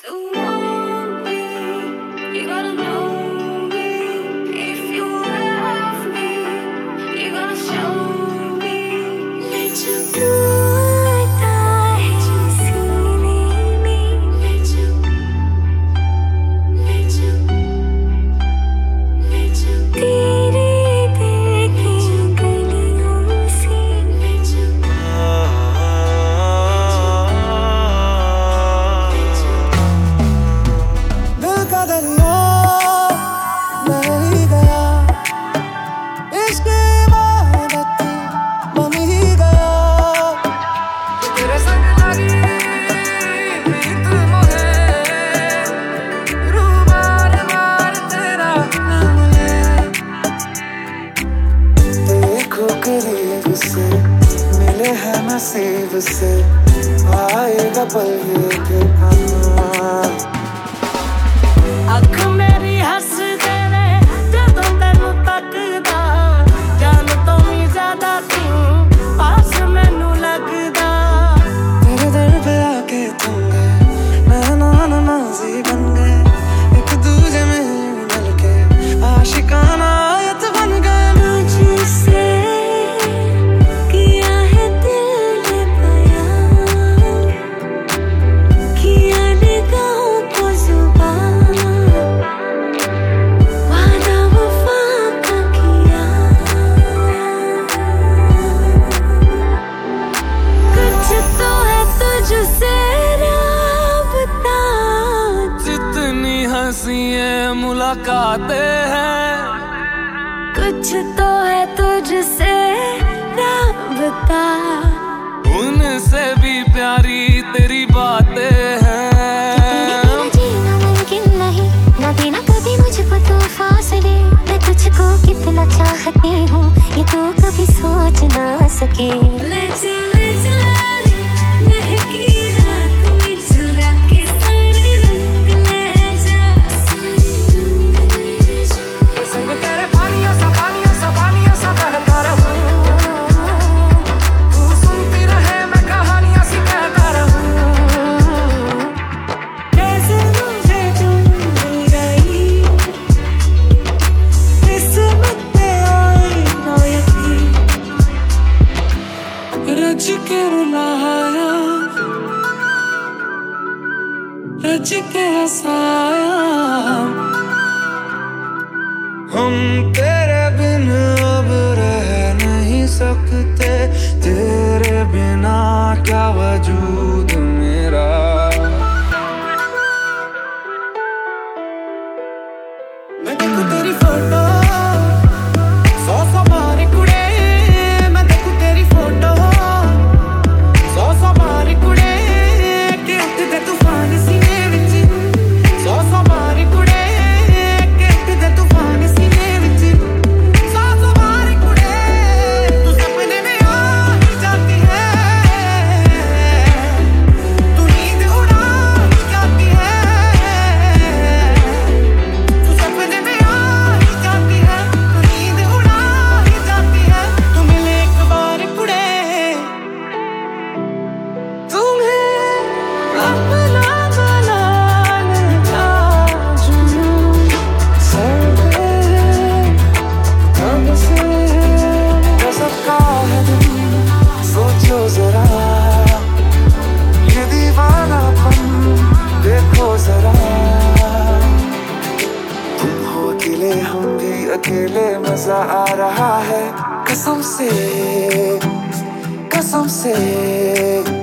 मिले है नसीब से आएगा पल ये के अख मेरी हंस दे रे जदों तेनू तकदा जान तो भी ज्यादा तू पास मैनू लगदा तेरे दर पे आके थम गए मैं नाजी बन गए एक दूजे में मिल के आशिकाना आयत बन गए मुझसे किया है दिल ने बयां किया निगाहों को जुबान वादा वफा का किया कुछ तो है तुझसे राबता जितनी हंसियां मुलाकातें हैं कुछ तो है तुझसे राबता उनसे भी प्यारी तेरी बातें हैं जीना मुमकिन नहीं ना देना कभी मुझको तो फासले मैं तुझको कितना चाहती हूँ ये तो कभी सोच ना सके ले चला महकी रात में चुरा के सारे रंग ले जा संग तेरे पानियों सा बहता रहूं तू सुनती रहे मैं कहानियां सी कहता रहूं कैसे मुझे तुम मिल गई किस्मत में आई ना यकीन रज के रुलाया रज के हंसाया हम तेरे बिन अब रह नहीं सकते तेरे बिना क्या वजूद मेरा मैं देखूं तेरी फोटो सौ बार कुड़े मैं देखूं तेरी फोटो सौ बार कुड़े के उठदे तूफान सीने विच सौ बार कुड़े के उठदे तूफान सीने विच सौ बार कुड़े तू सपने में आ ही जाती है तू नींद उड़ा ही जाती है तू सपने में आ ही जाती है तू नींद उड़ा ही जाती है तू मिले एक बार कुड़े तुम्हें अपना बनाने का जुनून सर पे कब से सबका है दिल सोचो जरा ये दीवानापन देखो जरा तुम हो अकेले हम भी अकेले मजा आ रहा है कसम से